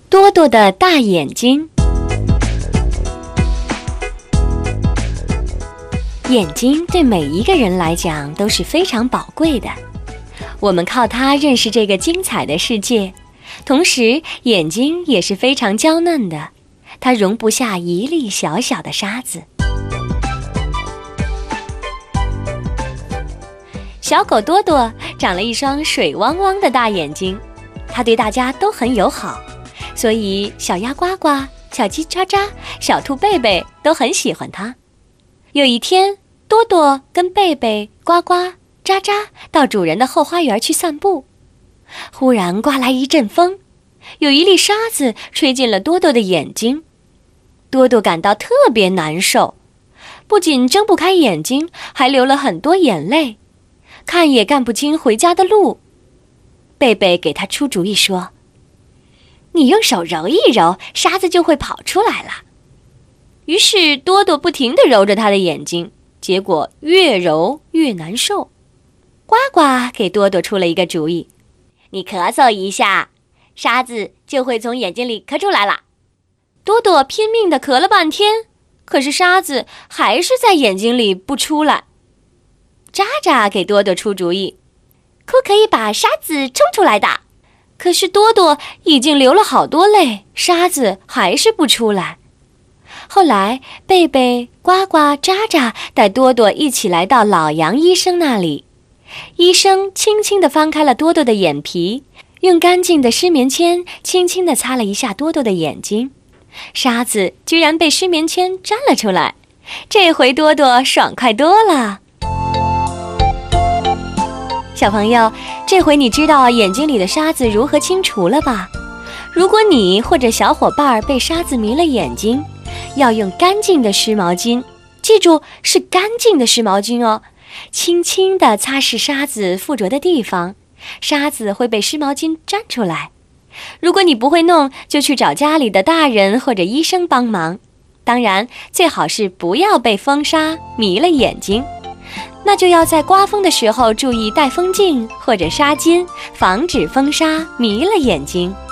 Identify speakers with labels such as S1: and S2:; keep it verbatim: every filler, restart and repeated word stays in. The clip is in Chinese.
S1: 多多的大眼睛。眼睛对每一个人来讲都是非常宝贵的，我们靠它认识这个精彩的世界，同时眼睛也是非常娇嫩的，它容不下一粒小小的沙子。小狗多多长了一双水汪汪的大眼睛，它对大家都很友好，所以小鸭呱呱、小鸡喳喳、小兔贝贝都很喜欢它。有一天，多多跟贝贝、呱呱、喳喳到主人的后花园去散步，忽然刮来一阵风，有一粒沙子吹进了多多的眼睛，多多感到特别难受，不仅睁不开眼睛，还流了很多眼泪，看也干不清回家的路。贝贝给他出主意说：“你用手揉一揉，沙子就会跑出来了。”于是多多不停地揉着他的眼睛，结果越揉越难受。呱呱给多多出了一个主意：“你咳嗽一下，沙子就会从眼睛里咳出来了。”多多拼命地咳了半天，可是沙子还是在眼睛里不出来。喳喳给多多出主意：“哭可以把沙子冲出来的。”可是多多已经流了好多泪，沙子还是不出来。后来贝贝、呱呱、喳喳带多多一起来到老杨医生那里，医生轻轻地翻开了多多的眼皮，用干净的湿棉签轻轻地擦了一下多多的眼睛，沙子居然被湿棉签粘了出来。这回多多爽快多了。小朋友，这回你知道眼睛里的沙子如何清除了吧？如果你或者小伙伴被沙子迷了眼睛，要用干净的湿毛巾，记住是干净的湿毛巾哦，轻轻地擦拭沙子附着的地方，沙子会被湿毛巾粘出来。如果你不会弄，就去找家里的大人或者医生帮忙。当然，最好是不要被风沙迷了眼睛。那就要在刮风的时候注意戴风镜或者纱巾，防止风沙迷了眼睛。